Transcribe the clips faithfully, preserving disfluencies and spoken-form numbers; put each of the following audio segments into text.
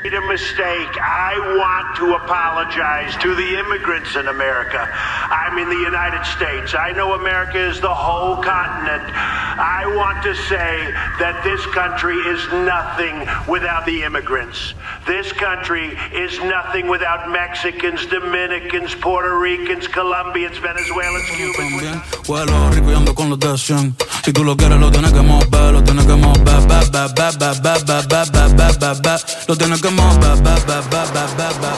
A mistake. I want to apologize to the immigrants in America. I'm in the United States. I know America is the whole continent. I want to say that this country is nothing without the immigrants. This country is nothing without Mexicans, Dominicans, Puerto Ricans, Colombians, Venezuelans, Cubans. Huelo rico y ando con los de cien. Si tú lo quieres, lo tienes que mover, lo tienes que mover, ba, ba, ba, ba, ba, ba, ba, ba, ba, ba, ba. Lo tienes que mover. Ba, ba, ba, ba, ba, ba, ba.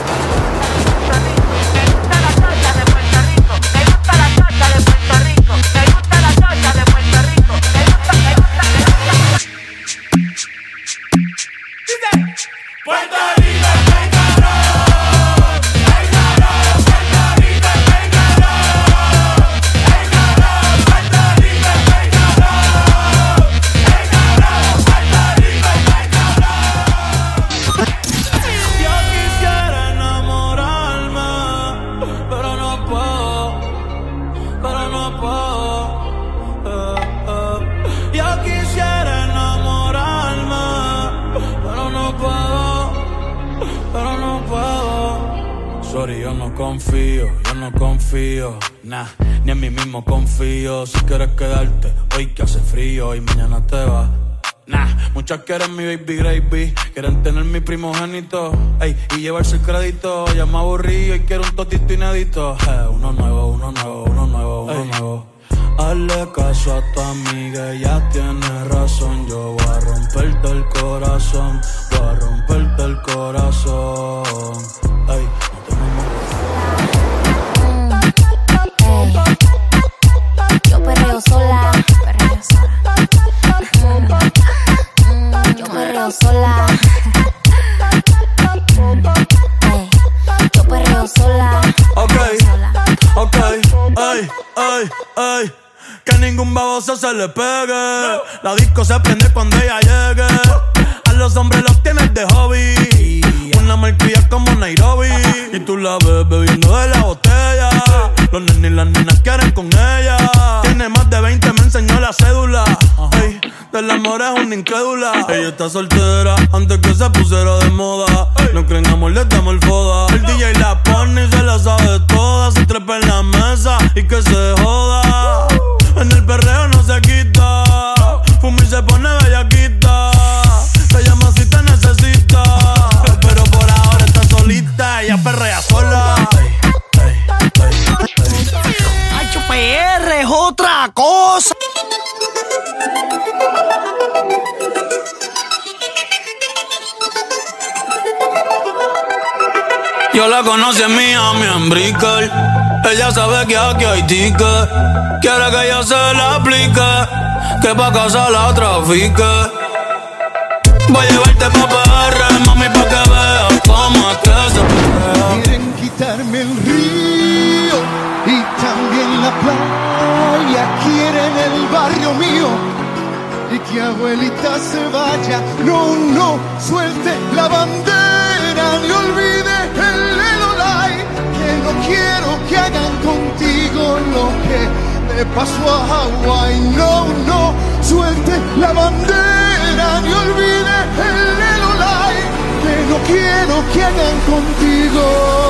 Sorry, yo no confío, yo no confío, nah, ni en mí mismo confío. Si quieres quedarte, hoy que hace frío y mañana te vas. Nah, muchas quieren mi baby gravy, quieren tener mi primogénito, ey, y llevarse el crédito. Ya me aburrí y quiero un totito inédito. Eh, uno nuevo, uno nuevo, uno nuevo, uno ey. nuevo. Hazle caso a tu amiga, ella tiene razón. Yo voy a romperte el corazón, voy a romperte el corazón. Ey, no te mm, Yo perreo sola, perreo sola. Mm, yo perreo sola. Ey, yo perreo sola. Ok, sola. ok, ey, ey, ey. Que ningún baboso se le pegue. No. La disco se prende cuando ella llegue. A los hombres los tienes de hobby. Yeah. Una marquilla como Nairobi. Y tú la ves bebiendo de la botella. Los nenes y las nenas quieren con ella. Tiene más de veinte, me enseñó la cédula. Ey, del amor es una incrédula. Ella está soltera antes que se pusiera de moda. No creen amor, le damos el foda. El D J la pone y se la sabe toda. Se trepa en la mesa y que se joda. En el perreo no se quita. Fuma y se pone bellaquita. Te llama si te necesita. Pero por ahora está solita. Ella perrea sola. H P R es otra cosa. Yo la conocí en Miami, en Brickell. Ella sabe que aquí hay ticket. Quiere que yo se la aplique, que pa' casa la trafique. Voy a llevarte pa' P R, mami, pa' que veas cómo es que se perrea. Quieren quitarme el río y también la playa. Quieren el barrio mío y que abuelita se vaya. No, no, suelte la bandera, ni olvide el Lelolai. Que no quiero que hagan contigo lo que me pasó a Hawái. No, no, suelte la bandera, ni olvide el Lelolai. Que no quiero que hagan contigo